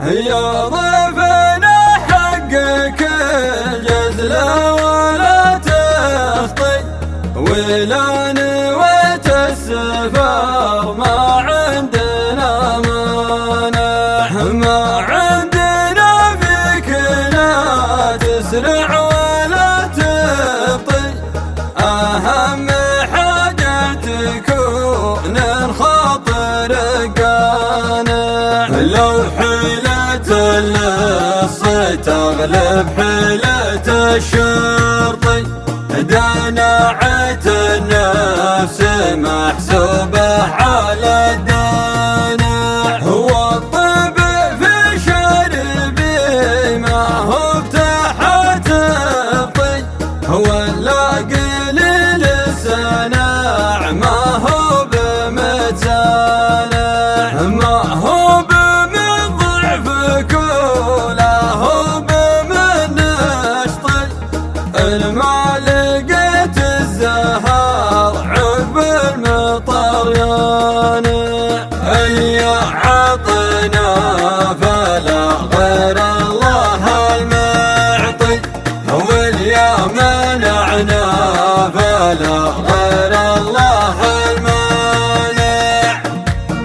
يا ضيفنا حقك الجزل ولا تخطي، ولا نويت السفر ما عندنا مانع، ما عندنا فيك لا تسرع ولا تبطي، أهم حاجة تكون الخاطر قانع. لو حيلة اللص تغلب حيلة الشرطي، دناعة النفس محسوبة على الدانع. هو الطب في شربي ما هو تحت الطي، هو اللاقي للسناع ما هو بمتانع، ما هو بمن ضعفك ولا هو بمن نشطي. ما لقيت الزهر عقب المطر يانع، يا عطنا فلا غير الله المعطي، واليا منعنا فلا غير الله المانع.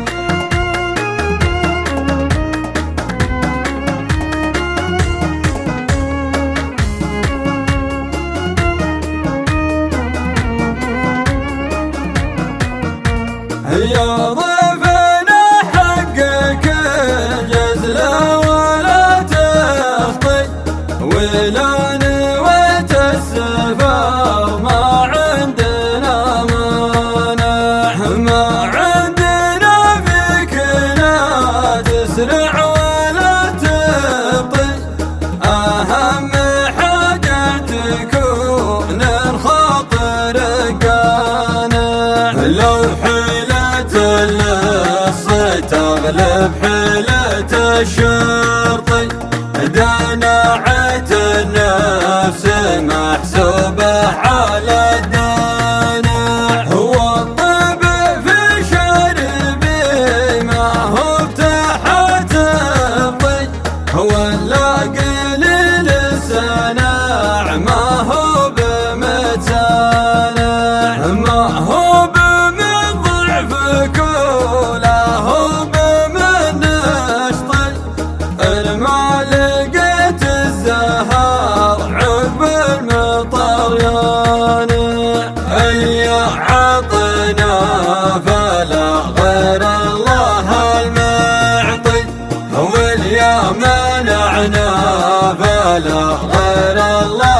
يا ضيفنا حقك الجزل ولا تخطي، ولا نويت السفر ما عندنا مانع، ما عندنا فيك لا تسرع ولا تبطي، أهم حاجة تكون الخاطر قانع. لو اللص تغلب حيلة الشرطي، دناعة النفس محسوبة على الدانع. هو الطب في شربي ما هو تحت الطي، هو اللاقي للسناع ما هو بمتانع، ما هو بمن ضعفك ولا هو بمن نشطي. ما لقيت الزهر عقب المطر يانع، يا عطنا فلا غير الله المعطي، واليا منعنا فلا غير الله